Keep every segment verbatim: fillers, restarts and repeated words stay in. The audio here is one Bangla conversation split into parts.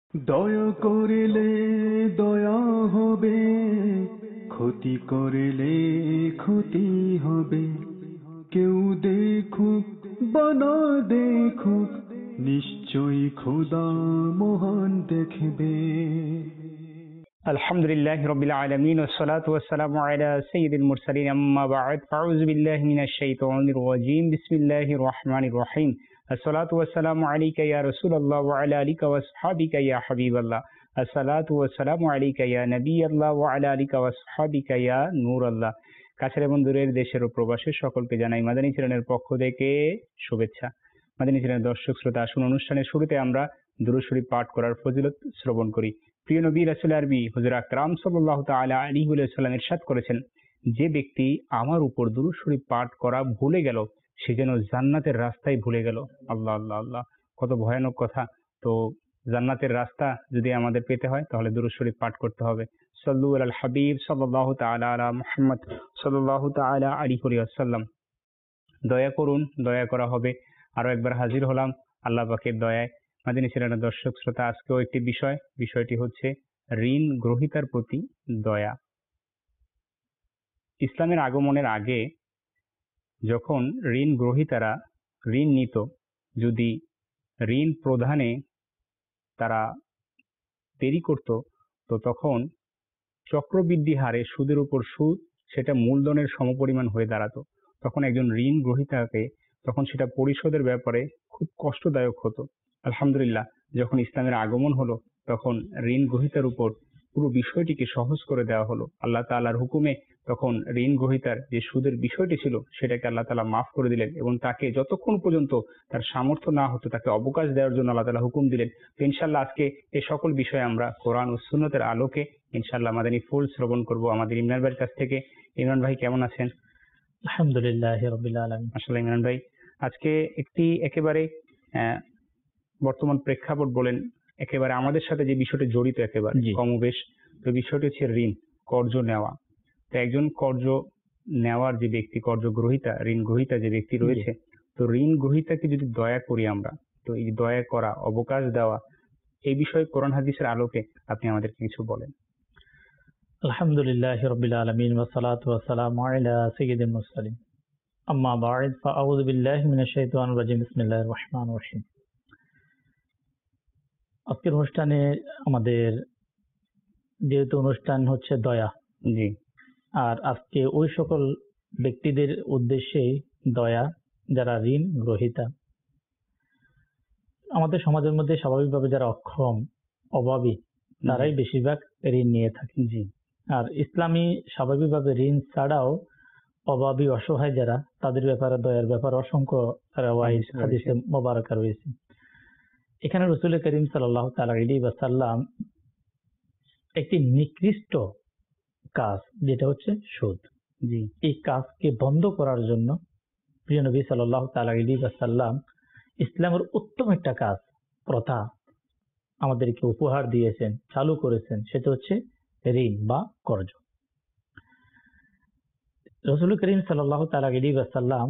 দয়া করিলে দয়া হবে, ক্ষতি করিলে ক্ষতি হবে। কেউ দেখুক বা না দেখুক, নিশ্চয়ই খোদা মহান দেখবে। আলহামদুলিল্লাহি রাব্বিল আলামিন ওয়াসসালাতু ওয়াসসালামু আলা সাইয়্যিদিল মুরসালিন আম্মা বা'দ ফাউযু বিল্লাহি মিনাশ শাইতানির রাজীম বিসমিল্লাহির রহমানির রহিম আসসালাতু ওয়াসসালামু আলাইকা ইয়া রাসূলুল্লাহ ওয়া আলা আলিকা ওয়া আসহাবিকা ইয়া হাবিবাল্লাহ আসসালাতু ওয়াসসালামু আলাইকা ইয়া নবিয়াল্লাহ ওয়া আলা আলিকা ওয়া আসহাবিকা ইয়া নূরাল্লাহ। কাছের এবং দূরের দেশের ও প্রবাসের সকলকে জানাই মাদানী চ্যানেলের পক্ষ থেকে শুভেচ্ছা। মাদানী চ্যানেলের দর্শক শ্রোতা, আসুন অনুষ্ঠানের শুরুতে আমরা দুরূদ শরীফ পাঠ করার ফজিলত শ্রবণ করি। প্রিয় নবী রাসূল আরবি হুজুর আকরাম সাল্লাল্লাহু তাআলা আলাইহি ওয়া সাল্লাম ইরশাদ করেছেন, যে ব্যক্তি আমার উপর দুরূদ শরীফ পাঠ করা ভুলে গেল, সে যেন জান্নাতের রাস্তায় ভুলে গেল। আল্লাহ আল্লাহ আল্লাহ, কত ভয়ানক কথা। তো জান্নাতের রাস্তা যদি আমাদের পেতে হয় তাহলে দুরূদ শরীফ পাঠ করতে হবে। সাল্লু আলাল হাবিব সাল্লাল্লাহু তাআলা আলা মুহাম্মদ সাল্লাল্লাহু তাআলা আলাইহি ওয়া সাল্লাম। দয়া করুন, দয়া করা হবে। আরো একবার হাজির হলাম আল্লাহ পাকের দয়ায়। মাদানী চ্যানেলের দর্শক শ্রোতা, আজকেও একটি বিষয়, বিষয়টি হচ্ছে ঋণ গ্রহীতার প্রতি দয়া। ইসলামের আগমনের আগে যখন ঋণ গ্রহীতারা ঋণ নিত, যদি ঋণ প্রদানে তারা দেরি করত, তো তখন চক্রবৃদ্ধি হারে সুদের উপর সুদ সেটা মূলধনের সমপরিমাণ হয়ে দাঁড়াতো। তখন একজন ঋণ গ্রহীতাকে তখন সেটা পরিশোধের ব্যাপারে খুব কষ্টদায়ক হতো। আলহামদুলিল্লাহ, যখন ইসলামের আগমন হলো তখন ঋণ গ্রহীতার উপর পুরো বিষয়টিকে সহজ করে দেওয়া হলো। আল্লাহ তাআলার হুকুমে তখন ঋণ গ্রহীতার যে সুদের বিষয়টি ছিল সেটাকে আল্লাহ তাআলা মাফ করে দিলেন এবং তাকে যতক্ষণ পর্যন্ত তার সামর্থ্য না হতো তাকে অবকাশ দেওয়ার জন্য আল্লাহ তাআলা হুকুম দিলেন। তো ইনশাআল্লাহ আজকে এই সকল বিষয়ে আমরা কোরআন ও সুন্নতের আলোকে ইনশাআল্লাহ মাদানী ফুল শ্রবণ করব আমাদের ইমরান ভাইয়ের কাছ থেকে। ইমরান ভাই কেমন আছেন? আলহামদুলিল্লাহ রাব্বিল আলামিন। আসলে ইমরান ভাই, আজকে একটি একেবারে আহ, বর্তমান প্রেক্ষাপট বলেন, একেবারে আমাদের সাথে যে বিষয়টি জড়িত একেবারে জি। কমবেশ, তো বিষয়টি হচ্ছে ঋণ কর্জ নেওয়া। তো একজন কর্জ নেওয়ার যে ব্যক্তি, কর্জ গ্রহীতা, ঋণ গ্রহীতা যে ব্যক্তি রয়েছে, তো ঋণ গ্রহীতাকে যদি দয়া করি আমরা, তো এই দয়া করা, অবকাশ দেওয়া, এই বিষয়ে কোরআন হাদিসের আলোকে আপনি আমাদেরকে কিছু বলেন। আলহামদুলিল্লাহ রাব্বিল আলামিন ওয়া সালাতু ওয়া সালামু আলা সাইয়্যিদিল মুরসালিন আম্মা বা'দ ফাআউযু বিল্লাহি মিনাশ শাইতানির রাজীম বিসমিল্লাহির রহমানির রহিম। আজকের অনুষ্ঠানে আমাদের যেহেতু অনুষ্ঠান হচ্ছে দয়া, জি, আর আজকে ওই সকল ব্যক্তিদের উদ্দেশ্যে দয়া যারা ঋণ গ্রহীতা। আমাদের সমাজের মধ্যে স্বাভাবিকভাবে যারা অক্ষম, অভাবী, তারাই বেশিরভাগ ঋণ নিয়ে থাকে। জি, আর ইসলামী স্বাভাবিকভাবে ঋণ ছাড়াও অভাবী, অসহায় যারা, তাদের ব্যাপারে দয়ার ব্যাপারে অসংখ্য রাওয়ায়েত হাদিসে মোবারকা রয়েছে। এখানে রাসূল করিম সাল্লাল্লাহু তাআলা আলাইহি ওয়াসাল্লাম একটি নিকৃষ্ট কাজ, যেটা হচ্ছে সুদ, জি, এই কাজকে বন্ধ করার জন্য প্রিয় নবী সাল্লাল্লাহু তাআলা আলাইহি ওয়াসাল্লাম ইসলামের উত্তম একটা কাজ, প্রথা আমাদেরকে উপহার দিয়েছেন, চালু করেছেন, সেটা হচ্ছে ঋণ বা কর্জ। রাসূল করিম সাল্লাল্লাহু তাআলা আলাইহি ওয়াসাল্লাম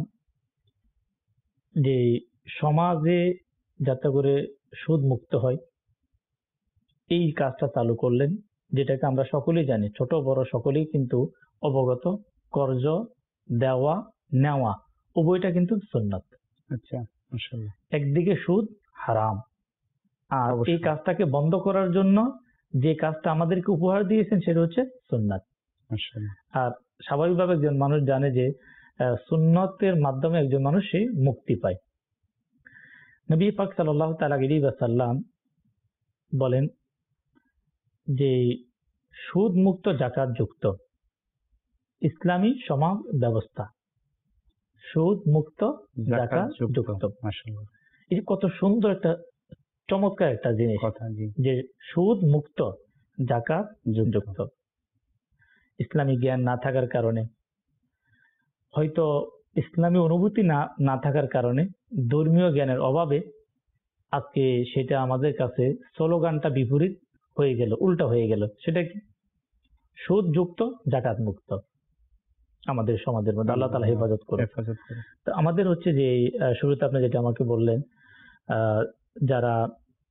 যে সমাজে যাতে করে সুদ মুক্ত হয় এই কাজটা চালু করলেন, যেটাকে আমরা সকলেই জানি, ছোট বড় সকলেই কিন্তু অবগত। কর্জ দেওয়া নেওয়া উভয়টা কিন্তু সুন্নাত। আচ্ছা, মাশাআল্লাহ। একদিকে সুদ হারাম, আর এই কাজটাকে বন্ধ করার জন্য যে কাজটা আমাদেরকে উপহার দিয়েছেন সেটা হচ্ছে সুন্নাত। মাশাআল্লাহ। আর স্বাভাবিকভাবে একজন মানুষ জানে যে সুন্নতের মাধ্যমে একজন মানুষ সে মুক্তি পায়। নবী পাক সাল্লাল্লাহু তাআলা আলাইহি ওয়াসাল্লাম বলেন যে সুদ মুক্ত জাকাত যুক্ত ইসলামী সমাজ ব্যবস্থা, সুদ মুক্ত জাকাত যুক্ত। মাশাআল্লাহ, এই কত সুন্দর একটা চমৎকার একটা জিনিস কথা। জি, যে সুদ মুক্ত জাকাত যুক্ত। ইসলামী জ্ঞান না থাকার কারণে, হয়তো ইসলামী অনুভূতি না না থাকার কারণে, ধর্মীয় জ্ঞানের অভাবে আজকে সেটা আমাদের কাছে স্লোগানটা বিপরীত হয়ে গেল, উল্টা হয়ে গেল। সেটা কি? সুদ যুক্ত জাকাত মুক্ত আমাদের সমাজের মধ্যে। আল্লাহ তাআলা হেফাজত করে। তো আমাদের হচ্ছে যে শুরুতে আপনি যেটা আমাকে বললেন, আহ যারা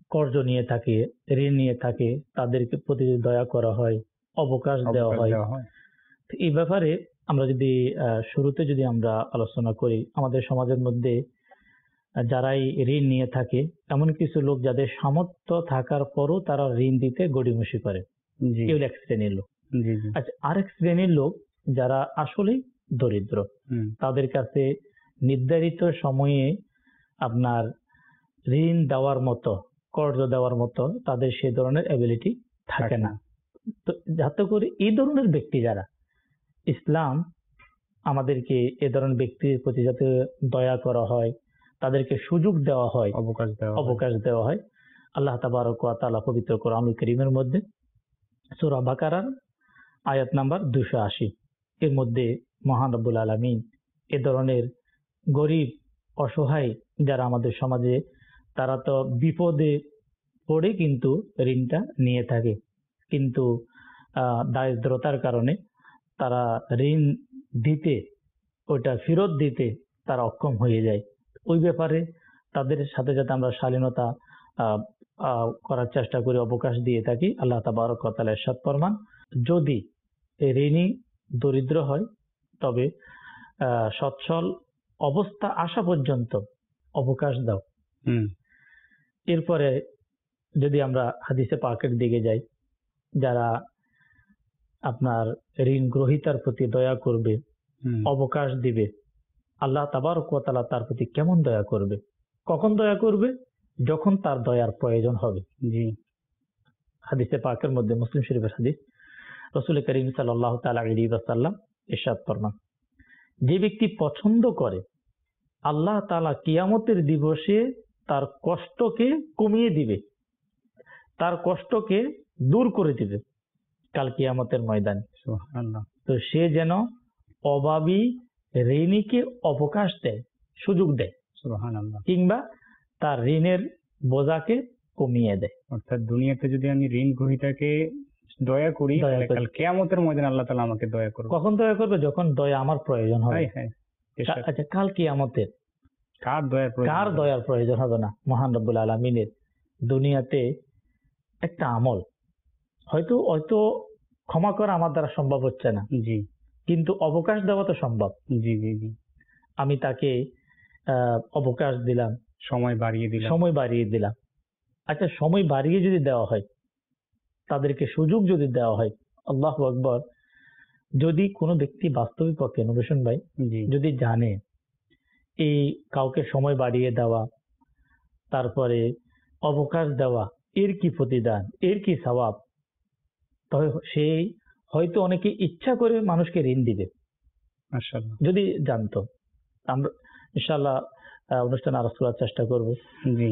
কর্জ নিয়ে থাকে, ঋণ নিয়ে থাকে, তাদেরকে প্রতি দয়া করা হয়, অবকাশ দেওয়া অবকাশ হয়। দেওয়া হয়। তো এই ব্যাপারে আমরা যদি আহ, শুরুতে যদি আমরা আলোচনা করি, আমাদের সমাজের মধ্যে আহ, যারাই ঋণ নিয়ে থাকে, এমন কিছু লোক যাদের সামর্থ্য থাকার পরও তারা ঋণ দিতে গড়িমসি করে, জি এগুলো এক শ্রেণীর লোক। জি জি। আচ্ছা, আরেক শ্রেণীর লোক যারা আসলেই দরিদ্র, হুম, তাদের কাছে নির্ধারিত সময়ে আপনার ঋণ দেওয়ার মতো, কর্জ দেওয়ার মতো তাদের সে ধরনের এবিলিটি থাকে না। তো যাতে করে এই ধরনের ব্যক্তি যারা, ইসলাম আমাদেরকে এ ধরনের ব্যক্তির প্রতি যাতে দয়া করা হয়, তাদেরকে সুযোগ দেওয়া হয়, অবকাশ দেওয়া হয়। অবকাশ দেওয়া হয়। আল্লাহ তাবারক ওয়া তাআলা পবিত্র কোরআনুল কারীমের মধ্যে সূরা বাকারার আয়াত নাম্বার দুশো আশি এর মধ্যে মহান রব্বুল আলামিন এ ধরনের গরিব অসহায় যারা আমাদের সমাজে, তারা তো বিপদে পড়ে কিন্তু ঋণটা নিয়ে থাকে, কিন্তু আহ দারিদ্রতার কারণে তারা ঋণ দিতে, ওইটা ফেরত দিতে তারা অক্ষম হয়ে যায়। ওই ব্যাপারে তাদের সাথে যাতে আমরা শালীনতা আহ আহ করার চেষ্টা করি, অবকাশ দিয়ে থাকি। আল্লাহ তাবারক ওয়া তাআলা ইরশাদ ফরমান, যদি এই ঋণী দরিদ্র হয় তবে আহ সচ্ছল অবস্থা আসা পর্যন্ত অবকাশ দাও। হুম, এরপরে যদি আমরা হাদিসে পাকের দিকে যাই, যারা আপনার ঋণ গ্রহীতার প্রতি দয়া করবে, হুম, অবকাশ দিবে, আল্লাহ তাবারক ওয়া তাআলা তার প্রতি কেমন দয়া করবে, কখন দয়া করবে? যখন তার দয়ার প্রয়োজন হবে। জি হাদিসে পাকের মধ্যে, মুসলিম শরীফের হাদিস, রাসূল করিম সাল্লাল্লাহু তাআলা আলাইহি ওয়াসাল্লাম ইরশাদ ফরমান, যে ব্যক্তি পছন্দ করে আল্লাহ তাআলা কিয়ামতের দিবসে তার কষ্টকে কমিয়ে দিবে, তার কষ্টকে দূর করে দিবে কাল কিয়ামতের ময়দানে। সুবহানাল্লাহ। তো সে যেন অভাবী ঋণীকে অবকাশ দেয়, সুযোগ দেয়, সুবহানাল্লাহ। কিংবা তার ঋণের বোঝাকে কমিয়ে দেয়। অর্থাৎ দুনিয়াতে যদি আমি ঋণ গ্রহীতাকে দয়া করি, দয়া তাহলে করি। কাল কিয়ামতের ময়দানে আল্লাহ তাআলা আমাকে দয়া করবে। কখন দয়া করবে? যখন দয়া আমার প্রয়োজন হবে। হায় হায়, এসব আচ্ছা, কাল কিয়ামতের কার দয়ার প্রয়োজন কার হবে? দয়ার প্রয়োজন হবে না? মহান রব্বুল আলামিনের দুনিয়াতে একটা আমল, হয়তো হয়তো ক্ষমা করা আমার দ্বারা সম্ভব হচ্ছে না, জি কিন্তু অবকাশ দেওয়া তো সম্ভব। জি জি জি। আমি তাকে আহ অবকাশ দিলাম, সময় বাড়িয়ে দিলাম। সময় বাড়িয়ে দিলাম। আচ্ছা, সময় বাড়িয়ে যদি দেওয়া হয়, তাদেরকে সুযোগ যদি দেওয়া হয়, আল্লাহু আকবার, যদি কোনো ব্যক্তি বাস্তবিক পক্ষে, নবীন ভাই, জি যদি জানে এই কাউকে সময় বাড়িয়ে দেওয়া, তারপরে অবকাশ দেওয়া, এর কি প্রতিদান, এর কি সওয়াব, তবে সে হয়তো অনেকে ইচ্ছা করে মানুষকে ঋণ দিবে মাশাআল্লাহ। যদি জানতো। আমরা ইনশাআল্লাহ আহ, অনুষ্ঠানে আরো করার চেষ্টা করব। জি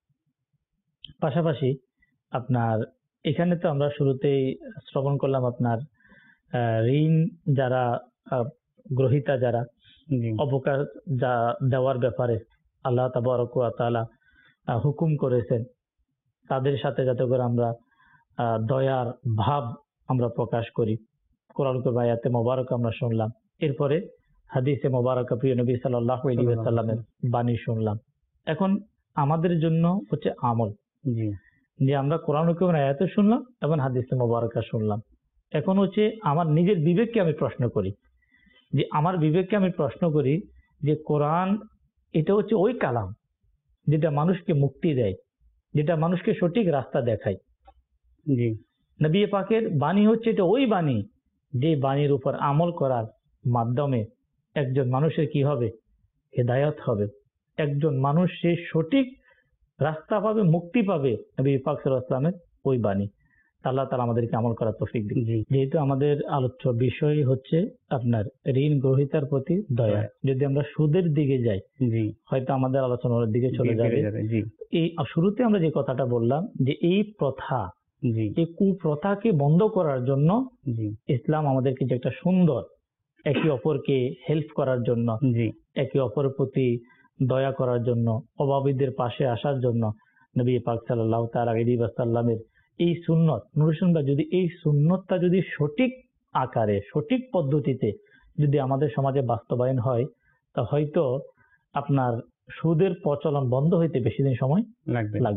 পাশাপাশি আপনার এখানে তো আমরা শুরুতেই শ্রবণ করলাম আপনার আহ, ঋণ যারা আহ, গ্রহীতা, যারা জি অবকাশ যা দেওয়ার ব্যাপারে আল্লাহ তাবারক ওয়া তাআলা আহ, হুকুম করেছেন, তাদের সাথে যাতে করে আমরা আহ, দয়ার ভাব আমরা প্রকাশ করি। কোরআন করিম আয়াতে মোবারক আমরা শুনলাম, এরপরে হাদিসে মোবারক প্রিয় নবী সাল্লাল্লাহু আলাইহি ওয়াসাল্লামের বাণী শুনলাম। এখন আমাদের জন্য হচ্ছে আমল, জি যে আমরা কোরআন করিমের আয়াতে শুনলাম এবং হাদিসে মোবারকা শুনলাম। এখন হচ্ছে আমার নিজের বিবেককে আমি প্রশ্ন করি, যে আমার বিবেককে আমি প্রশ্ন করি যে কোরআন এটা হচ্ছে ওই কালাম যেটা মানুষকে মুক্তি দেয়, যেটা মানুষকে সঠিক রাস্তা দেখায়। জি নবী পাকের বাণী হচ্ছে এটা ওই বাণী, যে বাণীর উপর আমল করার মাধ্যমে একজন মানুষের কি হবে? হেদায়ত হবে। একজন মানুষ সে সঠিক রাস্তা পাবে, মুক্তি পাবে নবী পাক সাল্লাল্লাহু আলাইহি ওয়াসাল্লামের ওই বাণী। আল্লাহ তাআলা আমাদেরকে আমল করার তৌফিক দিন। জি যেহেতু আমাদের আলোচ্য বিষয় হচ্ছে আপনার ঋণ গ্রহীতার প্রতি দয়া, যদি আমরা সুদের দিকে যাই জি হয়তো আমাদের আলোচনার দিকে চলে জি, যাবে। বেড়ে যাবে। জি এই শুরুতে আমরা যে কথাটা বললাম, যে এই প্রথা, জি এই কুপ্রথাকে বন্ধ করার জন্য জি ইসলাম আমাদেরকে যে একটা সুন্দর, একে অপরকে হেল্প করার জন্য, জি একে অপরের প্রতি দয়া করার জন্য, অভাবীদের পাশে আসার জন্য নবী পাক সাল্লাল্লাহু তাআলা আলাইহি ওয়াসাল্লামের এই সুন্নত, নুরুসুন্দর, যদি এই সুন্নতটা যদি সঠিক আকারে, সঠিক পদ্ধতিতে যদি আমাদের সমাজে বাস্তবায়ন হয়, তা হয়তো আপনার সুদের প্রচলন বন্ধ হইতে বেশি দিন সময় লাগবে লাগবে না।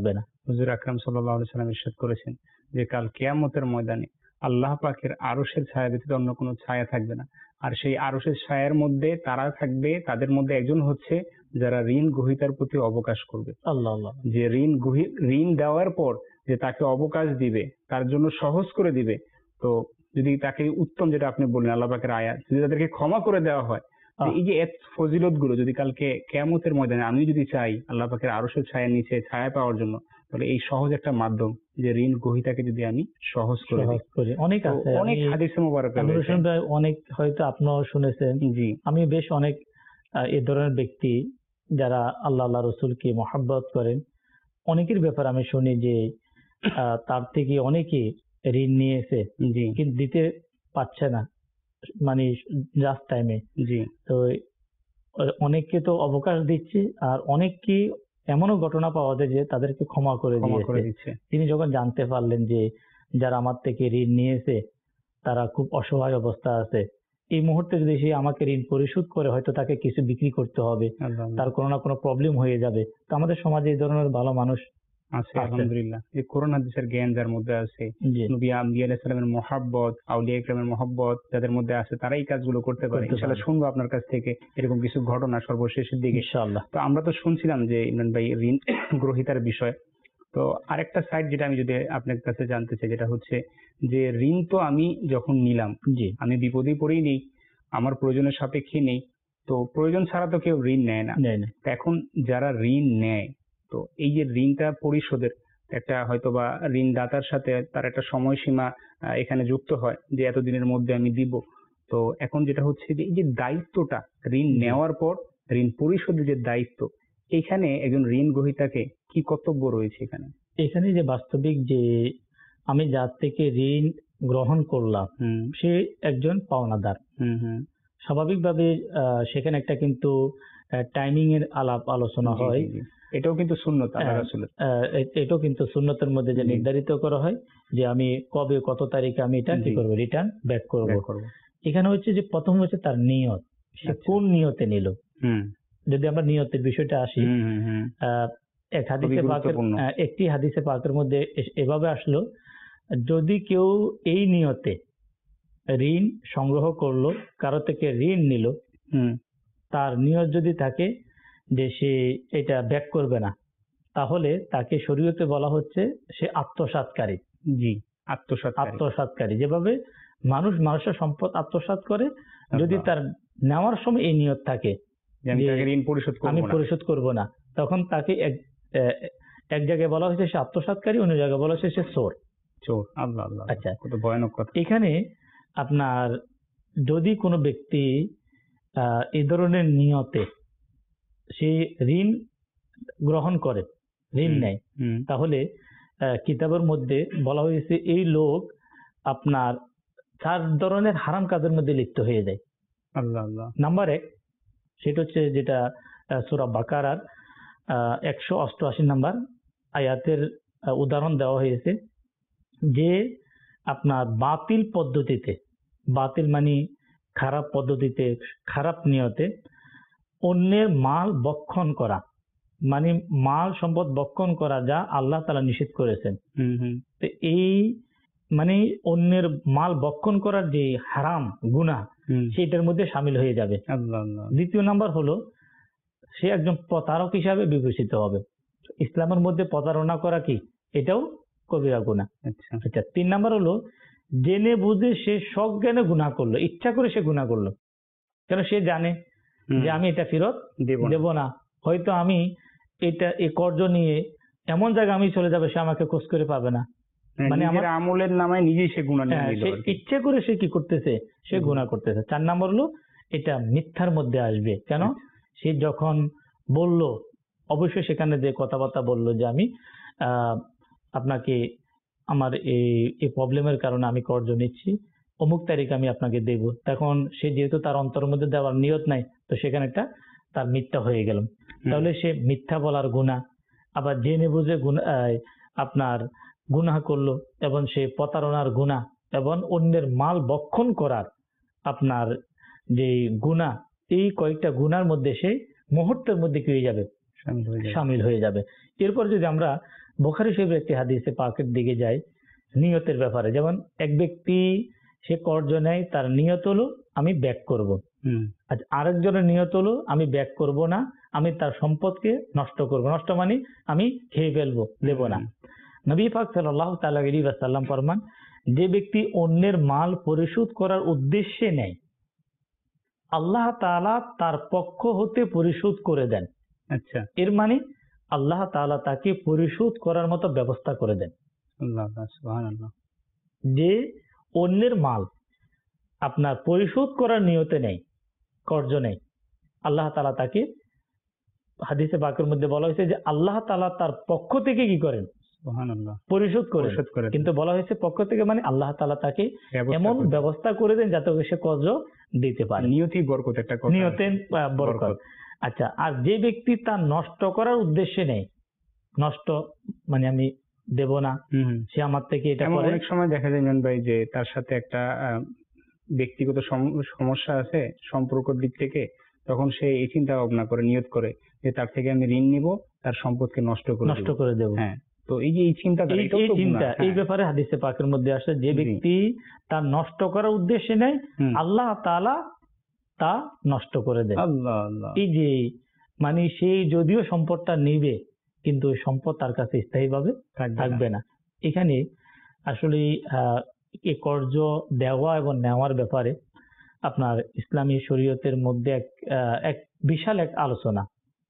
হুজুর আকরাম সাল্লাল্লাহু আলাইহি সাল্লাম ইরশাদ করেছেন যে কাল কিয়ামতের ময়দানে আল্লাহ পাকের আরশের ছায়া ব্যতীত অন্য কোনো ছায়া থাকবে না। আর সেই আরশের ছায়ার মধ্যে তারা থাকবে, তাদের মধ্যে একজন হচ্ছে যারা ঋণ গ্রহীতার প্রতি অবকাশ করবে। আল্লাহ আল্লাহ। যে ঋণ গ্রহী ঋণ দেওয়ার পর যে তাকে অবকাশ দিবে, তার জন্য সহজ করে দিবে। তো যদি তাকে উত্তম, যেটা আপনি বললেন আল্লাহ পাকের আয়াত, যদি তাদেরকে ক্ষমা করে দেওয়া হয়, যে আহ, এই যে এত ফজিলত গুলো যদি কালকে কিয়ামতের ময়দানে আমি যদি চাই আল্লাহ পাকের আরশের ছায়ার নিচে ছায়া পাওয়ার জন্য, তাহলে এই সহজ একটা মাধ্যম যে ঋণ গ্রহীতাকে যদি আমি সহজ করে দিই। সহজ করে অনেক তো আছে। অনেক আমি হাদিসে মোবারক আমি রয়েছে। রসুন ভাই অনেক, হয়তো আপনিও শুনেছেন, জি আমি বেশ অনেক আহ, এ ধরনের ব্যক্তি যারা আল্লাহ আল্লাহ রসুলকে মহাব্বত করেন, অনেকের ব্যাপারে আমি শুনি যে আহ, তার থেকে অনেকে ঋণ নিয়েছে জি কিন্তু দিতে পারছে না, মানে জাস্ট টাইমে। জি তো অনেককে তো অবকাশ দিচ্ছে, আর অনেককে এমনও ঘটনা পাওয়া যায় যে তাদেরকে ক্ষমা করে ক্ষমা করে দিয়েছে। দিচ্ছে। তিনি যখন জানতে পারলেন যে যারা আমার থেকে ঋণ নিয়েছে তারা খুব অসহায় অবস্থা আছে, এই মুহূর্তে যদি সে আমাকে ঋণ পরিশোধ করে, হয়তো তাকে কিছু বিক্রি করতে হবে, আল্লাহ তার আল্লাহ। কোনো না কোনো প্রবলেম হয়ে যাবে। তো আমাদের সমাজে এই ধরনের ভালো মানুষ আছে আছে। আলহামদুলিল্লাহ। এই কোরআন হাদিসের জ্ঞান যার মধ্যে আছে, জি, নবী আম্বিয়া আলাইহিস সালামের মহাব্বত, আউলিয়া ইকরামের মহাব্বত যাদের মধ্যে আছে, তারা এই কাজগুলো করতে পারে। করতে ইনশাআল্লাহ পারে শুনবো আপনার কাছ থেকে এরকম কিছু ঘটনা সর্বশেষের দিকে। ইনশাআল্লাহ। তো আমরা তো শুনছিলাম যে ইমরান ভাই ঋণ গ্রহীতার বিষয়। তো আরেকটা সাইড যেটা আমি যদি আপনার কাছে জানতে চাই, যেটা হচ্ছে যে ঋণ তো আমি যখন নিলাম, জি, আমি বিপদেই পড়েই নেই, আমার প্রয়োজনের সাপেক্ষে নেই। তো প্রয়োজন ছাড়া তো কেউ ঋণ নেয় না। নেই না। তো এখন যারা ঋণ নেয়, তো এই যে ঋণটা পরিশোধের একটা হয়তো বা ঋণদাতার সাথে তার একটা সময়সীমা আহ, এখানে যুক্ত হয় যে এতদিনের মধ্যে আমি দিব। তো এখন যেটা হচ্ছে যে এই যে দায়িত্বটা ঋণ জি, নেওয়ার পর ঋণ পরিশোধের যে দায়িত্ব, এখানে একজন ঋণ গ্রহীতাকে কি কর্তব্য রয়েছে এখানে? এখানে যে বাস্তবিক যে আমি যার থেকে ঋণ গ্রহণ করলাম হুম সে একজন পাওনাদার। হুম হুম। স্বাভাবিকভাবে আহ, সেখানে একটা কিন্তু টাইমিং এর আলাপ আলোচনা জি হয়। জি জি। এটাও কিন্তু সুন্নত আল্লাহ আহ, রাসূলের। আহ, এ- এটাও কিন্তু সুন্নতের মধ্যে যে জি নির্ধারিত করা হয় যে আমি কবে কত তারিখে আমি এটা কি জি। করবো, রিটার্ন ব্যাক করব। ব্যাক করবো। এখানে হচ্ছে যে প্রথম হচ্ছে তার নিয়ত, সে আচ্ছা। কোন নিয়তে নিল। হুম যদি আমরা নিয়তের বিষয়টা আসি, হুম হুম হুম। আহ, এক খুবই হাদিসে পাকের গুরুত্বপূর্ণ। আহ, একটি হাদিসে পাকের মধ্যে এস- এভাবে আসলো, যদি কেউ এই নিয়তে ঋণ সংগ্রহ করলো, কারো থেকে ঋণ নিল, হুম। তার নিয়ত যদি থাকে যে সে এটা ব্যাক করবে না, তাহলে তাকে শরীয়তে বলা হচ্ছে সে আত্মসাৎকারী। জি, আত্মসৎকারী। আত্মসাৎকারী যেভাবে মানুষ মানুষের সম্পদ আত্মসাৎ করে, যদি আল্লাহ। তার নেওয়ার সময় এই নিয়ত থাকে যে আমি যে তাকে ঋণ পরিশোধ আমি করবো না। পরিশোধ করব না, তখন তাকে এক আহ, এক জায়গায় বলা হয়েছে সে আত্মসাৎকারী, অন্য জায়গায় বলা হয়েছে সে চোর। চোর। আল্লাহ আল্লাহ আল্লাহ। আচ্ছা, কত ভয়ানক কথা। এখানে আপনার যদি কোনো ব্যক্তি আহ, এই ধরনের নিয়তে সে ঋণ গ্রহণ করে, ঋণ হুম নেয়, হুম। তাহলে আহ, কিতাবের মধ্যে বলা হয়েছে এই লোক আপনার চার ধরনের হারাম কাজের মধ্যে লিপ্ত হয়ে যায়। আল্লাহ আল্লাহ। নাম্বার এক, সেটা হচ্ছে যেটা সূরা বাকারার একশো অষ্টআশি নাম্বার আয়াতের আহ, উদাহরণ দেওয়া হয়েছে, যে আপনার বাতিল পদ্ধতিতে, বাতিল মানে খারাপ পদ্ধতিতে, খারাপ নিয়তে অন্যের মাল বক্ষণ করা, মানে মাল সম্পদ বক্ষণ করা যা আল্লাহ তাআলা নিষেধ করেছেন। হুম হুম। তো এই মানে অন্যের মাল বক্ষণ করার যে হারাম গুনাহ, হুম। সেটার মধ্যে শামিল হয়ে যাবে। আল্লাহ আল্লাহ। দ্বিতীয় নাম্বার হলো সে একজন প্রতারক হিসাবে বিবেচিত হবে। ইসলামের মধ্যে প্রতারণা করা কি, এটাও কবিরা গুনাহ। আচ্ছা। আচ্ছা, তিন নাম্বার হলো জেনে বুঝে সে সজ্ঞানে গুনাহ করলো, ইচ্ছা করে সে গুনাহ করলো, কেন সে জানে হুম। যে আমি এটা ফেরত দেব না। দেব না, হয়তো আমি এটা এই কর্জ নিয়ে এমন জায়গা আমি চলে যাবে, সে আমাকে খোঁজ করে পাবে না। মানে মানে নিজের আমার আমলের নামায় নিজেই সে গুনাহ নিয়ে হ্যাঁ, নিল সে আর কি। ইচ্ছে করে সে কি করতেছে, সে হুম। গুনাহ করতেছে। চার নাম্বার হলো এটা মিথ্যার মধ্যে আসবে। কেন? আচ্ছা। সে যখন বলল, অবশ্যই সেখানে যে কথাবার্তা বললো যে আমি আহ, আপনাকে আমার এই এই প্রবলেমের কারণে আমি কর্জ নিচ্ছি, অমুক তারিখ আমি আপনাকে দেব। তখন সে যেহেতু তার অন্তরের মধ্যে দেওয়ার নিয়ত নাই, তো সেখানে একটা তার মিথ্যা হয়ে গেল। হুম। তাহলে সে মিথ্যা বলার গুনাহ, আবার জেনে বুঝে গুনাহ আহ, আপনার গুনাহ করলো, এবং সে প্রতারণার গুনাহ, এবং অন্যের মাল বক্ষণ করার আপনার যে গুনাহ, এই কয়েকটা গুনার মধ্যে সে মুহূর্তের মধ্যে কি হয়ে যাবে, শামিল হয়ে যাবে। শামিল হয়ে যাবে। এরপর যদি আমরা বুখারী শরীফের একটি হাদিসে পাকের দিকে যায় নিয়তের ব্যাপারে। যেমন এক ব্যক্তি সে কর্জ নেয়, তার নিয়ত হলো আমি ব্যাক করব। হুম আচ্ছা, আরেকজনের নিয়ত হলো আমি ব্যাক করব না, আমি তার সম্পদকে নষ্ট করব। নষ্ট মানে আমি খেয়ে ফেলবো, দেব না। নবী পাক সাল্লাল্লাহু তাআলা আলাইহি ওয়াসাল্লাম ফরমান, যে ব্যক্তি অন্যের মাল পরিশোধ করার উদ্দেশ্যে নেয়, আল্লাহ তাআলা তার পক্ষ হতে পরিশোধ করে দেন। আচ্ছা, এর মানে আল্লাহ তাআলা তাকে পরিশোধ করার মতো ব্যবস্থা করে দেন। আল্লাহ সুবহানাল্লাহ। যে অন্যের মাল আপনার পরিশোধ করার নিয়তে নেই, কর্জ নেই, আল্লাহ তাআলা তাকে, হাদিসে পাকের মধ্যে বলা হয়েছে যে আল্লাহ তাআলা তার পক্ষ থেকে কি করেন, সুবহানাল্লাহ, পরিশোধ করেন। পরিশোধ করে দেন। কিন্তু বলা হয়েছে পক্ষ থেকে মানে আল্লাহ তাআলা তাকে ব্যবস্থা এমন করে দেন। ব্যবস্থা করে দেন যাতে সে কর্জ দিতে পারে। নিয়তি বরকত একটা কথা নিয়তে আছে। আহ, বরকত। বরকত। আচ্ছা, আর যে ব্যক্তি তার নষ্ট করার উদ্দেশ্যে নেই, নষ্ট মানে আমি দেব না, হুম হুম। সে আমার থেকে এটা এমন করে। অনেক সময় দেখা যায় মিলন ভাই যে তার সাথে একটা আহ, ব্যক্তিগত সম- সমস্যা আছে সম্পর্কের দিক থেকে, তখন সে এই চিন্তা ভাবনা করে, নিয়ত করে যে তার থেকে আমি ঋণ নিব, তার সম্পদকে নষ্ট করে নষ্ট দেব। করে দেব। হ্যাঁ, তো এই যে এই চিন্তাটা, এই এটাও এই তো গুনাহ। চিন্তা, এই হ্যাঁ। ব্যাপারে হাদিসে পাকের মধ্যে আসে যে জি। ব্যক্তি তার নষ্ট করার উদ্দেশ্যে নেয়, হুম। আল্লাহ তাআলা তা নষ্ট করে দেন। আল্লাহ আল্লাহ। এই যে মানে সে যদিও সম্পদটা নিবে, কিন্তু ওই সম্পদ তার কাছে স্থায়ীভাবে থাকবে না। থাকবে না। এখানে আসলে আহ এই কর্জ দেওয়া এবং নেওয়ার ব্যাপারে আপনার ইসলামী শরীয়তের মধ্যে এক আহ, এক বিশাল এক আলোচনা।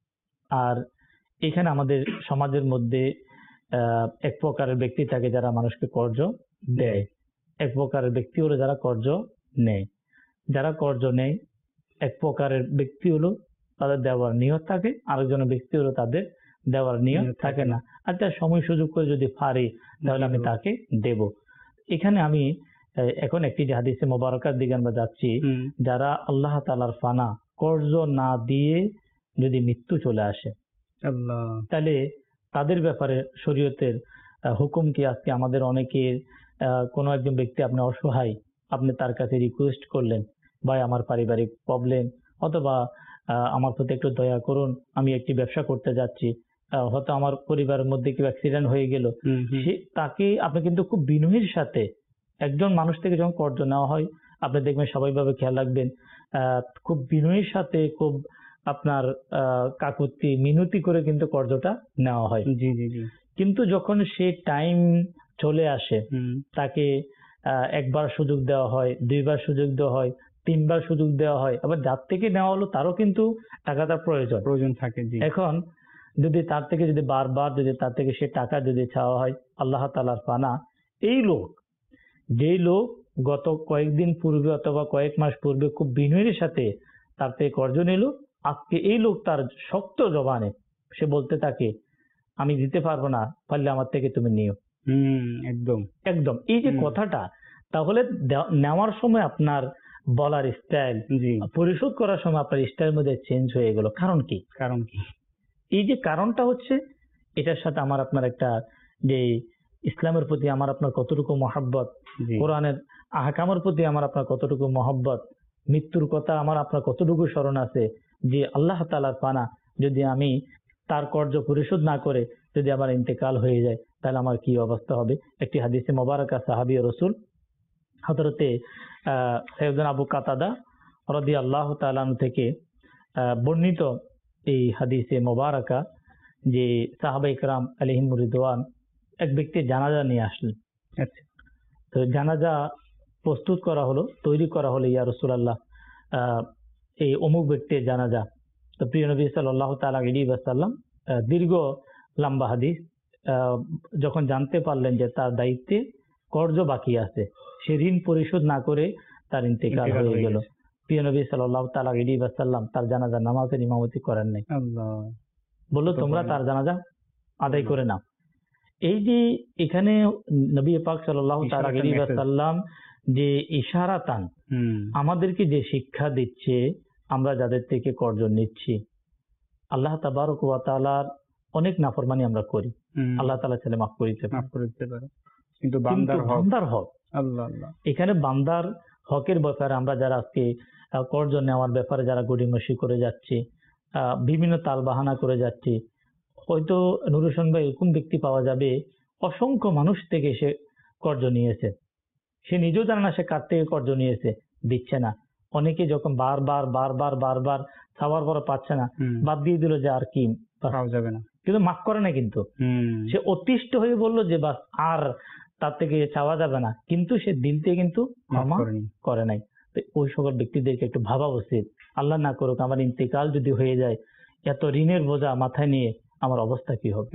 আর এখানে আমাদের সমাজের মধ্যে আহ, এক প্রকারের ব্যক্তি থাকে যারা মানুষকে কর্জ দেয়, এক প্রকারের ব্যক্তি হলো যারা কর্জ নেয়। যারা কর্জ নেয় এক প্রকারের ব্যক্তি হলো তাদের দেওয়ার নিয়ত থাকে, আরেকজনের ব্যক্তি হলো তাদের দেওয়ার নিয়ত নিয়ত থাকে থাকে না। আচ্ছা, সময় সুযোগ করে যদি পারি তাহলে আমি দেব। তাকে দেব। এখানে আমি আহ, এখন একটি যে হাদিসে মোবারকার দিকে আমরা যাচ্ছি, হুম। যারা আল্লাহ তাআলার ফানা কর্জ না দিয়ে যদি মৃত্যু চলে আসে, আল্লাহ। তাহলে তাদের ব্যাপারে শরীয়তের আহ, হুকুম কি? আজকে আমাদের অনেকের আহ, কোনো একজন ব্যক্তি আপনি অসহায়, আপনি তার কাছে রিকোয়েস্ট করলেন, ভাই আমার পারিবারিক প্রবলেম, অথবা আহ, আমার প্রতি একটু দয়া করুন, আমি একটি ব্যবসা করতে যাচ্ছি, আহ, হয়তো আমার পরিবারের মধ্যে কেউ অ্যাক্সিডেন্ট হয়ে গেল, হুম হুম। সে তাকে আপনি কিন্তু খুব বিনয়ের সাথে, একজন মানুষ থেকে যখন কর্জ নেওয়া হয় আপনি দেখবেন স্বাভাবিকভাবে খেয়াল রাখবেন, আহ, খুব বিনয়ের সাথে, খুব আপনার আহ, কাকুতি মিনতি করে কিন্তু কর্জটা নেওয়া হয়। জি জি জি। কিন্তু যখন সে টাইম চলে আসে, হুম। তাকে আহ, একবার সুযোগ দেওয়া হয়, দুইবার সুযোগ দেওয়া হয়, তিনবার সুযোগ দেওয়া হয়, আবার যার থেকে নেওয়া হলো তারও কিন্তু টাকাটা প্রয়োজন। প্রয়োজন থাকে। জি। এখন যদি তার থেকে যদি বারবার যদি তার থেকে সে টাকা যদি চাওয়া হয়, আল্লাহ তাআলার পানা, এই লোক, যেই লোক গত কয়েকদিন পূর্বে অথবা কয়েক মাস পূর্বে খুব বিনয়ের সাথে তার থেকে কর্জ নিল, আজকে এই লোক তার শক্ত জবানে সে বলতে থাকে আমি দিতে পারবো না, পারলে আমার থেকে তুমি নিও। হুম, একদম। একদম এই যে হুম। কথাটা, তাহলে দেওয়া- নেওয়ার সময় আপনার বলার স্টাইল, জি। পরিশোধ করার সময় আপনার স্টাইল মধ্যে চেঞ্জ হয়ে গেল। কারণ কি? কারণ কি? এই যে কারণটা হচ্ছে, এটার সাথে আমার আপনার একটা যে ইসলামের প্রতি আমার আপনার কতটুকু মহাব্বত, জি। কোরআনের আহকামের প্রতি আমার আপনার কতটুকু মহব্বত, মৃত্যুর কথা আমার আপনার কতটুকু স্মরণ আছে, যে আল্লাহ তাআলার পানা যদি আমি তার কর্জ পরিশোধ না করে যদি আমার ইন্তেকাল হয়ে যায়, তাহলে আমার কি অবস্থা হবে। একটি হাদিসে মোবারকা সাহাবী রাসূল হযরতে আহ সাইয়েদনা আবু কাতাদা রাদিয়াল্লাহু তাআলা আনহু থেকে আহ, বর্ণিত এই হাদিসে মোবারকা, যে সাহাবা ইকরাম আলাইহিম রিদওয়ান এক ব্যক্তি জানাজা নিয়ে আসলেন। আচ্ছা। তো জানাজা প্রস্তুত করা হলো, তৈরি করা হলো, ইয়া রাসূলুল্লাহ আহ এই অমুক ব্যক্তির জানাজা। তো প্রিয় নবী সাল্লাল্লাহু তাআলা আলাইহি ওয়াসাল্লাম আহ, দীর্ঘ লম্বা হাদিস, আহ, যখন জানতে পারলেন যে তার দায়িত্বে কর্জ বাকি আছে, সে ঋণ পরিশোধ না করে তার ইন্তেকাল ইন্তেকাল হয়ে হয়ে গেল, গেছে। প্রিয় নবী সাল্লাল্লাহু তাআলা আলাইহি ওয়াসাল্লাম তার জানাজা নামাজের ইমামতি করেন নাই, আল্লাহ। বললো কত তোমরা বড় তার জানাজা আদায় হুম। করে নাও। এই যে এখানে নবী পাক সাল্লাল্লাহু তাআলা ইশারাতের আলাইহি message। ওয়াসাল্লাম যে ইশারাতান হুম। আমাদেরকে যে শিক্ষা দিচ্ছে, আমরা যাদের থেকে কর্জ নিচ্ছি, আল্লাহ তাবারক ওয়া তাআলার অনেক নাফরমানি আমরা করি, হুম। আল্লাহ তাআলা ছেলে মাফ করে দিতে মাফ পারে, করে দিতে পারে, কিন্তু কিন্তু বান্দার হক। বান্দার হক, আল্লাহ আল্লাহ। এখানে বান্দার হকের ব্যাপারে আমরা যারা আজকে আহ, কর্জ নেওয়ার ব্যাপারে যারা গড়িমসি করে যাচ্ছি, আহ, বিভিন্ন তাল বাহানা করে যাচ্ছি, হয়তো নুর হোসেন ভাই এরকম ব্যক্তি পাওয়া যাবে অসংখ্য মানুষ থেকে সে কর্জ নিয়েছে, সে নিজেও জানে না সে কার থেকে কর্জ নিয়েছে, দিচ্ছে না। অনেকে যখন বারবার বারবার বারবার খাওয়ার পর পাচ্ছে না, বাদ দিয়ে দিল যে আর কি পাওয়া যাবে না, কিন্তু মাফ করে না। কিন্তু সে অতিষ্ঠ হয়ে বললো যে বাস আর তার থেকে চাওয়া যাবে না, কিন্তু সে দিল থেকে কিন্তু ক্ষমা করে নাই। তো ওই সকল ব্যক্তিদেরকে একটু ভাবা উচিত, আল্লাহ না করুক আমার ইন্তেকাল যদি হয়ে যায়, এত ঋণের বোঝা মাথায় নিয়ে আমার অবস্থা কি হবে।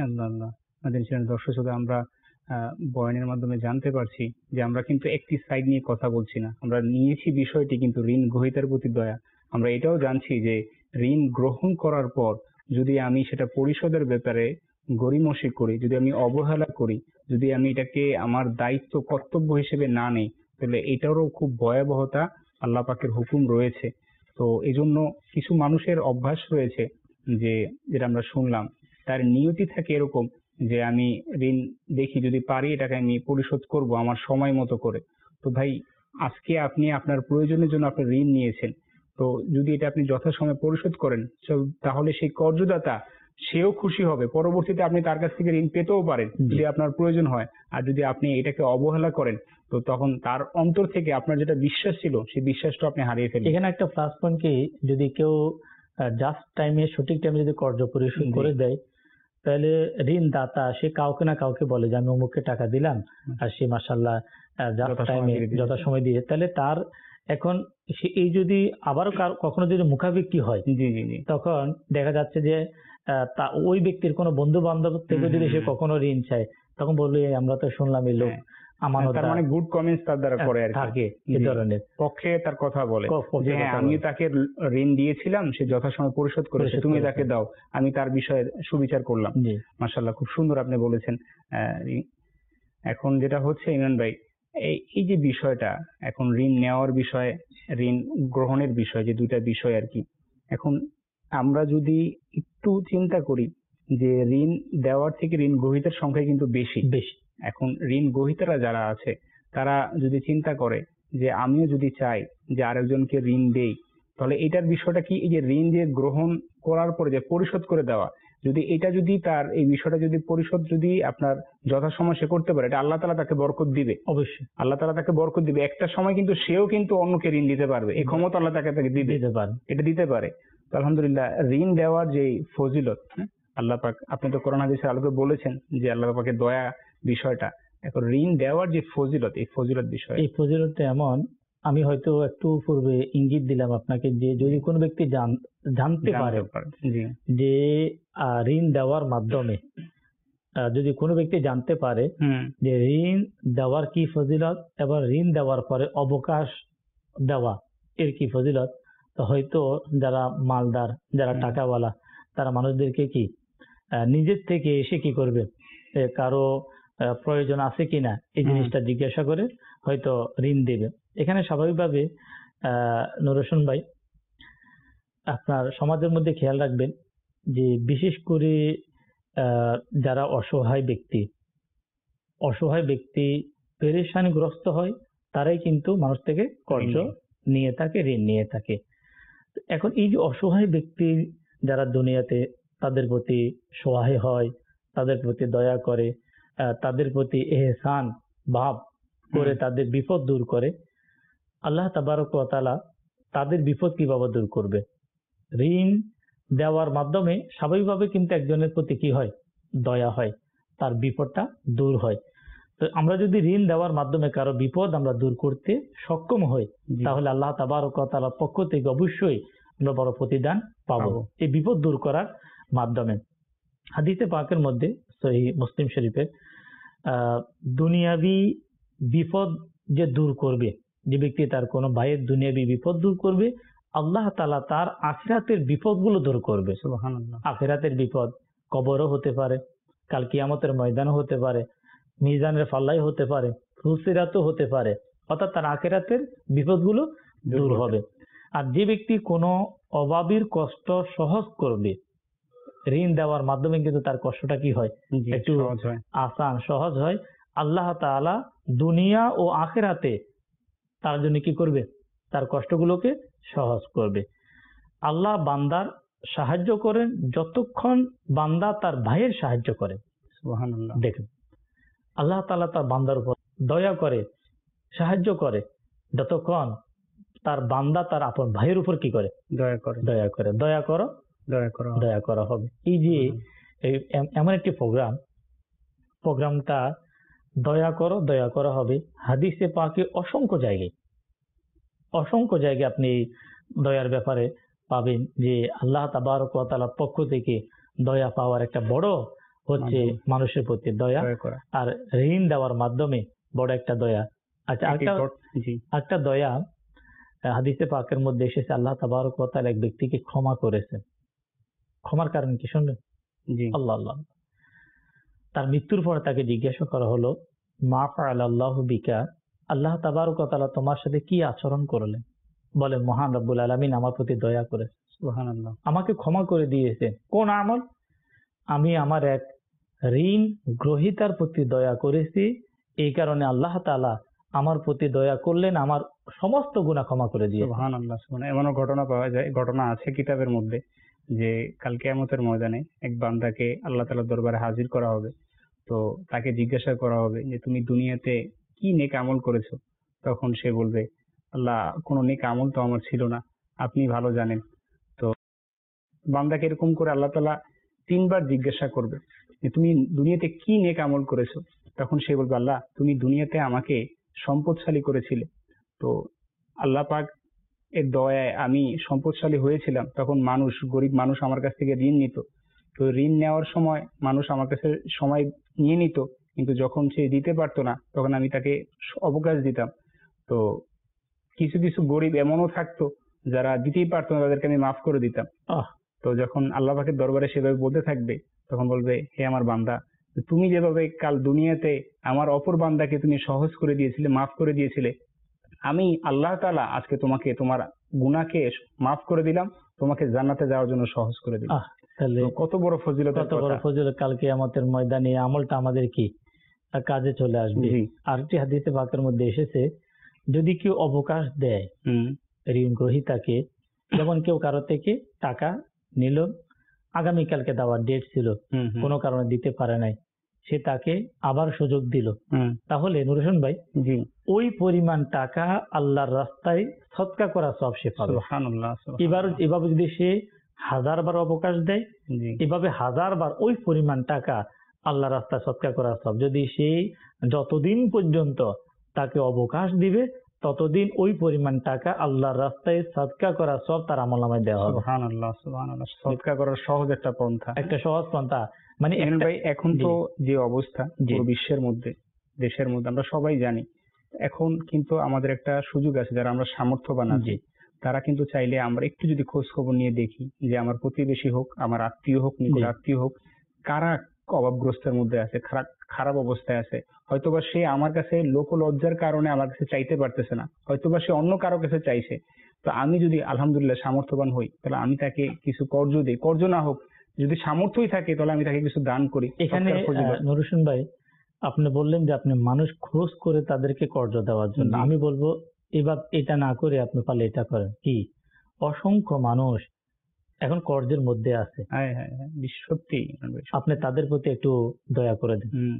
দর্শক শ্রোতা, আমরা বয়ানের মাধ্যমে জানতে পারছি যে আমরা কিন্তু একটি সাইড নিয়ে কথা বলছি না, আমরা নিয়েছি বিষয়টি কিন্তু ঋণ গ্রহীতার প্রতি দয়া। আমরা এটাও জানছি যে ঋণ গ্রহণ করার পর যদি আমি সেটা পরিশোধের ব্যাপারে গড়িমসি করি, যদি আমি অবহেলা করি, যদি আমি এটাকে আমার দায়িত্ব কর্তব্য হিসেবে না নেই, তাহলে এটারও খুব ভয়াবহতা আল্লাহ পাকের হুকুম রয়েছে। তো এই জন্য কিছু মানুষের অভ্যাস রয়েছে যে, যেটা আমরা শুনলাম, তার নিয়তি থাকে এরকম যে আমি ঋণ দেখি যদি পারি এটাকে আমি পরিশোধ করব আমার সময় মতো করে। তো ভাই, আজকে আপনি আপনার প্রয়োজনের জন্য আপনি ঋণ নিয়েছেন, তো যদি এটা আপনি যথাসময়ে পরিশোধ করেন তাহলে সেই কর্জদাতা সেও খুশি হবে, পরবর্তীতে আপনি তার কাছ থেকে ঋণ পেতেও পারেন যদি আপনার প্রয়োজন হয়। আর যদি আপনি এটাকে অবহেলা করেন তো তখন তার অন্তর থেকে আপনার যেটা বিশ্বাস ছিল সেই বিশ্বাসটা আপনি হারিয়ে ফেলবেন। এখানে একটা প্লাস পয়েন্ট কি, যদি কেউ জাস্ট টাইমে সঠিক টাইমে যদি কর্জ পরিশোধ করে দেয়, তাহলে ঋণ দাতা সে কাউকে না কাউকে বলে যে আমি অমুককে টাকা দিলাম আর সে মাশাআল্লাহ জাস্ট টাইমে যথা সময় দিয়ে, তাহলে তার এখন সে এই যদি আবারও কখনো যদি মুখাভিক্তি হয়, জি জি জি তখন দেখা যাচ্ছে যে তা ওই ব্যক্তির কোনো বন্ধু বান্ধব থেকে যদি সে কখনো ঋণ চায়, তখন বলবে আমরা তো শুনলাম এই লোক তার মানে গুড কমেন্টস তার দ্বারা করে আর থাকে, এই ধরনের পক্ষে তার কথা বলে যে হ্যাঁ আমি তাকে ঋণ দিয়েছিলাম, সে যথাসময় পরিশোধ করেছে, তুমি তাকে দাও, আমি তার বিষয়ে সুবিচার করলাম। মাশাআল্লাহ, খুব সুন্দর আপনি বলেছেন। এখন যেটা হচ্ছে ইমরান ভাই, এই এই যে বিষয়টা, এখন ঋণ নেওয়ার বিষয়, ঋণ গ্রহণের বিষয়, যে দুইটা বিষয় আর কি, এখন আমরা যদি একটু চিন্তা করি যে ঋণ দেওয়ার থেকে ঋণ গ্রহীতার সংখ্যা কিন্তু বেশি বেশি এখন ঋণ গ্রহীতারা যারা আছে তারা যদি চিন্তা করে যে আমিও যদি চাই যে আরেকজনকে ঋণ দেই, তাহলে এটার বিষয়টা কি, এই যে ঋণ যে গ্রহণ করার পরে যে পরিশোধ করে দেওয়া, যদি এটা যদি তার এই বিষয়টা যদি পরিশোধ যদি আপনার যথাসময় সে করতে পারে, এটা আল্লাহ তাআলা তাকে বরকত দিবে। অবশ্যই আল্লাহ তাআলা তাকে বরকত দিবে। একটা সময় কিন্তু সেও কিন্তু অন্যকে ঋণ দিতে পারবে, এই ক্ষমতা আল্লাহ তাকে তাকে দিতে পারে, এটা দিতে পারে। তো আলহামদুলিল্লাহ, ঋণ দেওয়ার যে ফজিলত, আল্লাহ পাক, আপনি তো কোরআন হাদিসের আলোকে বলেছেন যে আল্লাহ পাকের দয়া বিষয়টা, এখন ঋণ দেওয়ার যে ফজিলত, এই ফজিলত বিষয়, এই ফজিলতটা এমন, আমি হয়তো একটু পূর্বে ইঙ্গিত দিলাম আপনাকে যে যদি কোনো ব্যক্তি জানতে পারে যে ঋণ দেওয়ার মাধ্যমে, যদি কোনো ব্যক্তি জানতে পারে যে ঋণ দেওয়ার কি ফজিলত এবং ঋণ দেওয়ার পরে অবকাশ দেওয়া এর কি ফজিলত, তো হয়তো যারা মালদার, যারা টাকাওয়ালা, তারা মানুষদেরকে কি নিজের থেকে এসে কি করবে, কারো প্রয়োজন আছে কিনা এই জিনিসটা জিজ্ঞাসা করে হয়তো ঋণ দেবে। এখানে স্বাভাবিকভাবে আহ নুর হোসেন ভাই, আপনার সমাজের মধ্যে খেয়াল রাখবেন যে বিশেষ করে আহ যারা অসহায় ব্যক্তি, অসহায় ব্যক্তি পেরেশানিগ্রস্ত হয়, তারাই কিন্তু মানুষ থেকে কর্জ নিয়ে থাকে, ঋণ নিয়ে থাকে। এখন এই যে অসহায় ব্যক্তি যারা দুনিয়াতে, তাদের প্রতি সহায় হয়, তাদের প্রতি দয়া করে, তাদের প্রতি এহসান ভাব করে তাদের বিপদ দূর করে, আল্লাহ তাবারক ওয়া তাআলা তাদের বিপদ কিভাবে দূর করবে? ঋণ দেওয়ার মাধ্যমে স্বাভাবিকভাবে কিন্তু একজনের প্রতি কি হয়, দয়া হয়, তার বিপদটা দূর হয়। তো আমরা যদি ঋণ দেওয়ার মাধ্যমে কারো বিপদ আমরা দূর করতে সক্ষম হই, তাহলে আল্লাহ তাবারক ওয়া তাআলার পক্ষ থেকে অবশ্যই আমরা বড় প্রতিদান পাবো এই বিপদ দূর করার মাধ্যমে। হাদিসে পাকের মধ্যে সহিহ মুসলিম শরীফে আহ দুনিয়াবি বিপদ যে দূর করবে, যে ব্যক্তি তার কোনো ভাইয়ের দুনিয়াবি বিপদ দূর করবে, আল্লাহ তাআলা তার আখিরাতের বিপদগুলো দূর করবে। সুবহানাল্লাহ। আখিরাতের বিপদ কবরও হতে পারে, কাল কিয়ামতের ময়দানও হতে পারে, মিজানের পাল্লাই হতে পারে, ফুলসিরাতও হতে পারে, অর্থাৎ তার আখিরাতের বিপদগুলো দূর হবে। আর যে ব্যক্তি কোনো অভাবীর কষ্ট সহজ করবে, ঋণ দেওয়ার মাধ্যমে কিন্তু তার কষ্টটা কি হয়, একটু আসান সহজ হয়। আল্লাহ তাআলা দুনিয়া ও আখিরাতে তার জন্য কি করবে, তার কষ্টগুলোকে সহজ করবে। আল্লাহ বান্দার সাহায্য করেন যতক্ষণ বান্দা তার ভাইয়ের সাহায্য করে। সুবহানাল্লাহ। দেখেন আল্লাহ তাআলা তার বান্দার উপর দয়া করে, সাহায্য করে যতক্ষণ তার বান্দা তার আপন ভাইয়ের উপর কি করে, দয়া করে, দয়া করে। দয়া করো, দয়া করো। দয়া করা হবে। এই যে এই এম- এমন একটি প্রোগ্রাম, প্রোগ্রামটা দয়া করো, দয়া করা হবে, হাদিসে পাকে অসংখ্য জায়গায় অসংখ্য জায়গায় আপনি এই দয়ার ব্যাপারে পাবেন যে আল্লাহ তাবারক ওয়া তাআলার পক্ষ থেকে দয়া পাওয়ার একটা বড় হচ্ছে মাধ্যম। মানুষের প্রতি দয়া, দয়া করা। আর ঋণ দেওয়ার মাধ্যমে বড় একটা দয়া। আচ্ছা, এটি একটা ঘট- জি একটা দয়া আহ, হাদিসে পাকের মধ্যে এসেছে, আল্লাহ তাবারক ওয়া তাআলা এক ব্যক্তিকে ক্ষমা করেছেন। ক্ষমার কারণ কি শুনলেন? জি আল্লাহ আল্লাহ তার মৃত্যুর পর তাকে জিজ্ঞাসা করা হলো, মা ফাআল আল্লাহু বিকা, আল্লাহ তাবারক ওয়া তাআলা তোমার সাথে কি আচরণ করলেন? বলে, মহান রব্বুল আলামিন আমার প্রতি দয়া করে, সুবহানাল্লাহ। আমাকে ক্ষমা করে দিয়েছে। কোন আমল? আমি আমার এক ঋণ গ্রহীতার প্রতি দয়া করেছি, এই কারণে আল্লাহ তাআলা আমার প্রতি দয়া করলেন, আমার সমস্ত গুনাহ ক্ষমা করে দিয়েছে। সুবহানাল্লাহ। সুবহান- এমনও ঘটনা পাওয়া যায়, ঘটনা আছে কিতাবের মধ্যে, যে কাল কিয়ামতের ময়দানে এক বান্দাকে আল্লাহ তাআলার দরবারে হাজির করা হবে। তো তাকে জিজ্ঞাসা করা হবে যে তুমি দুনিয়াতে কি নেক আমল করেছো? তখন সে বলবে, আল্লাহ, কোনো নেক আমল তো আমার ছিল না, আপনি ভালো জানেন। তো বান্দাকে এরকম করে আল্লাহ তাআলা তিনবার জিজ্ঞাসা করবে যে তুমি দুনিয়াতে কি নেক আমল করেছো? তখন সে বলবে, আল্লাহ, তুমি দুনিয়াতে আমাকে সম্পদশালী করেছিলে। তো আল্লাহ পাক এর দয়ায় আমি সম্পদশালী হয়েছিলাম। তখন মানুষ, গরিব মানুষ আমার কাছ থেকে ঋণ নিত। তো ঋণ নেওয়ার সময় মানুষ আমার কাছে সময় নিয়ে নিত, কিন্তু যখন সে দিতে পারতো না তখন আমি তাকে অবকাশ দিতাম। তো কিছু কিছু গরিব এমনও থাকতো যারা দিতেই পারতো না, তাদেরকে আমি মাফ করে দিতাম। আহ তো যখন আল্লাহ পাকের দরবারে সেভাবে বলতে থাকবে, তখন বলবে, হে আমার বান্দা, তুমি যেভাবে কাল দুনিয়াতে আমার অপর বান্দাকে তুমি সহজ করে দিয়েছিলে, মাফ করে দিয়েছিলে, আমি আল্লাহ তাআলা আজকে তোমাকে তোমার গুনাহকে মাফ করে দিলাম, তোমাকে জান্নাতে যাওয়ার জন্য সহজ করে দিলাম। আহ তাহলে তো কত বড় ফজিলতের কত বড় কথা। ফজিলত! কাল কিয়ামতের ময়দানে এই আমলটা আমাদের কি আহ, কাজে চলে আসবে। জি। আরেকটি হাদিসে পাকের মধ্যে এসেছে, যদি কেউ অবকাশ দেয় হুম ঋণ গ্রহীতাকে, যেমন কেউ কারো থেকে টাকা নিল, আগামীকালকে দেওয়ার ডেট ছিল, হুম হুম কোনো কারণে দিতে পারে নাই, সে তাকে আবার সুযোগ দিল, হুম তাহলে নুরুশন ভাই জি। ওই পরিমাণ টাকা আল্লাহর রাস্তায় সৎকা করা সব সে পাবে। সুবহানাল্লাহ। এবার সুবহানাল্লাহ। এভাবে যদি সে হাজার বার অবকাশ দেয়, জি এভাবে হাজার বার ওই পরিমাণ টাকা আল্লাহ রাস্তায় সৎকা করা সব। যদি সে যতদিন পর্যন্ত তাকে অবকাশ দিবে, ততদিন ওই পরিমাণ টাকা আল্লাহর রাস্তায় সৎকা করা সব তার আমলনামায় দেওয়া হবে। সুবহানাল্লাহ। সুবহানাল্লাহ। সদকা করার সহজ একটা পন্থা। একটা সহজ পন্থা, মানে ইমরান একটা- ভাই, এখন তো যে অবস্থা জি। পুরো বিশ্বের মধ্যে, দেশের মধ্যে, আমরা সবাই জানি, এখন কিন্তু আমাদের একটা সুযোগ আছে, যারা আমরা সামর্থ্যবান আছি, জি। তারা কিন্তু চাইলে আমরা একটু যদি খোঁজ খবর নিয়ে দেখি যে আমার প্রতিবেশী হোক, আমার আত্মীয় হোক, নিকট জি। আত্মীয় হোক, কারা অভাবগ্রস্তের মধ্যে আছে, খারাপ খারাপ অবস্থায় আছে। হয়তোবা সে আমার কাছে লোক লজ্জার কারণে আমার কাছে চাইতে পারতেছে না, হয়তোবা সে অন্য কারো কাছে চাইছে। তো আমি যদি আলহামদুলিল্লাহ সামর্থ্যবান হই, তাহলে আমি তাকে কিছু কর্জ দিই, কর্জ না হোক, যদি সামর্থ্যই থাকে তাহলে আমি তাকে কিছু দান করি। এখানে সৎকার ফজিলত। আহ, নুরুশন ভাই, আপনি বললেন যে আপনি মানুষ খোঁজ করে তাদেরকে কর্জ দেওয়ার জন্য, জি। আমি বলবো এবার এটা না করে আপনি পারলে এটা করেন কি, অসংখ্য মানুষ এখন কর্জের মধ্যে আছে, হ্যাঁ হ্যাঁ হ্যাঁ, বিশ- সত্যি ইমরান ভাই, সত্যি। আপনি তাদের প্রতি একটু দয়া করে দিন। হুম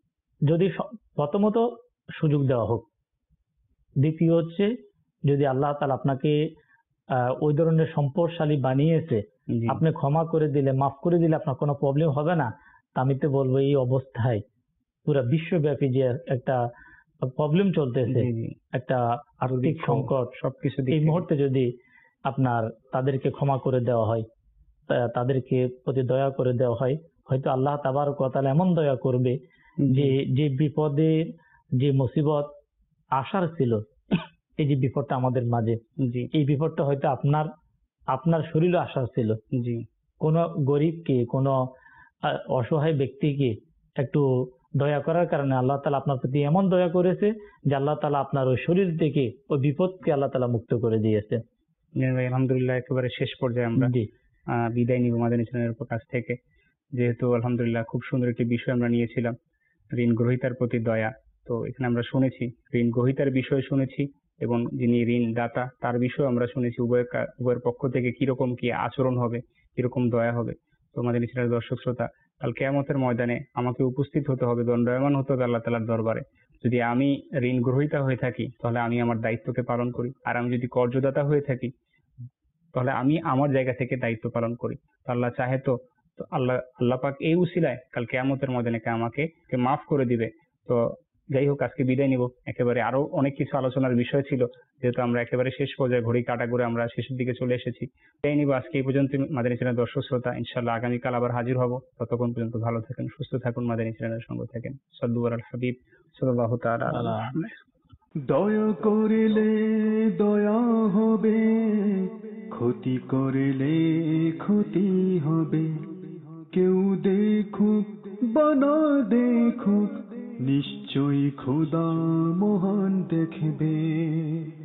যদি স- প্রথমত সুযোগ দেওয়া হোক, দ্বিতীয় হচ্ছে যদি আল্লাহ তাআলা আপনাকে আহ, ওই ধরনের সম্পদশালী বানিয়েছে, জি আপনি ক্ষমা করে দিলে, মাফ করে দিলে আপনার কোনো প্রবলেম হবে না, তা আমি তো বলবো এই অবস্থায় পুরো বিশ্বব্যাপী যে একটা প্রবলেম চলতেছে, জি জি। একটা আর্থিক দুর্ভিক্ষ, সংকট, সবকিছু দিক এই থেকে। মুহূর্তে যদি আপনার তাদেরকে ক্ষমা করে দেওয়া হয়, তা- তাদেরকে প্রতি দয়া করে দেওয়া হয়, হয়তো আল্লাহ তাবারক ওয়া তাআলা এমন দয়া করবে যে যে বিপদের যে মুসিবত আসার ছিল, এই যে বিপদটা আমাদের মাঝে, জি এই বিপদটা হয়তো আপনার আপনার শরীরে আসার ছিল, জি কোনো গরিবকে, কোনো আহ, অসহায় ব্যক্তিকে একটু দয়া করার কারণে আল্লাহ তাআলা আপনার প্রতি এমন দয়া করেছে যে আল্লাহ তাআলা আপনার ওই শরীর থেকে ওই বিপদকে আল্লাহ তাআলা মুক্ত করে দিয়েছে। ইমরান ভাই, আলহামদুলিল্লাহ একেবারে শেষ পর্যায়ে আমরা জি আহ, বিদায় নিব মাদানী চ্যানেলের কাছ থেকে। যেহেতু আলহামদুলিল্লাহ খুব সুন্দর একটি বিষয় আমরা নিয়েছিলাম, ঋণ গ্রহীতার প্রতি দয়া। তো এখানে আমরা শুনেছি ঋণ গ্রহীতার বিষয় শুনেছি, এবং যিনি ঋণ দাতা তার বিষয় আমরা শুনেছি, উভয়ের কা- উভয়ের পক্ষ থেকে কিরকম কি আচরণ হবে, কিরকম দয়া হবে। তো মাদানী চ্যানেলের দর্শক শ্রোতা, কাল কিয়ামতের ময়দানে আমাকে উপস্থিত হতে হবে, দণ্ডায়মান হতে হবে আল্লাহ তাআলার দরবারে। যদি আমি ঋণ গ্রহীতা হয়ে থাকি তাহলে আমি আমার দায়িত্বকে পালন করি, আর আমি যদি কর্জদাতা হয়ে থাকি তাহলে আমি আমার জায়গা থেকে দায়িত্ব পালন করি। তো আল্লাহ চাহে তো তো আল্লাহ আল্লাহ পাক এই উসিলায় কাল কিয়ামতের ময়দানে কে আমাকে কে মাফ করে দিবে। তো যাই হোক, আজকে বিদায় নিব। একেবারে আরো অনেক কিছু আলোচনার বিষয় ছিল, যেহেতু আমরা একেবারে শেষ পর্যায়ে ঘড়ি কাটা করে আমরা শেষের দিকে চলে এসেছি। বিদায় নিব আজকে এই পর্যন্ত। মাদানী চ্যানেলের দর্শক শ্রোতা, ইনশাআল্লাহ আগামীকাল আবার হাজির হব। ততক্ষণ পর্যন্ত ভালো থাকেন, সুস্থ থাকুন, মাদানী চ্যানেলের সঙ্গে থাকেন। সাল্লু আলাল হাবিব সাল্লাল্লাহু তাআলা আলা মুহাম্মাদ। দয়া করিলে দয়া হবে, ক্ষতি করিলে ক্ষতি হবে। কেউ দেখুক বা না দেখুক, নিশ্চয়ই খোদা মহান দেখবে।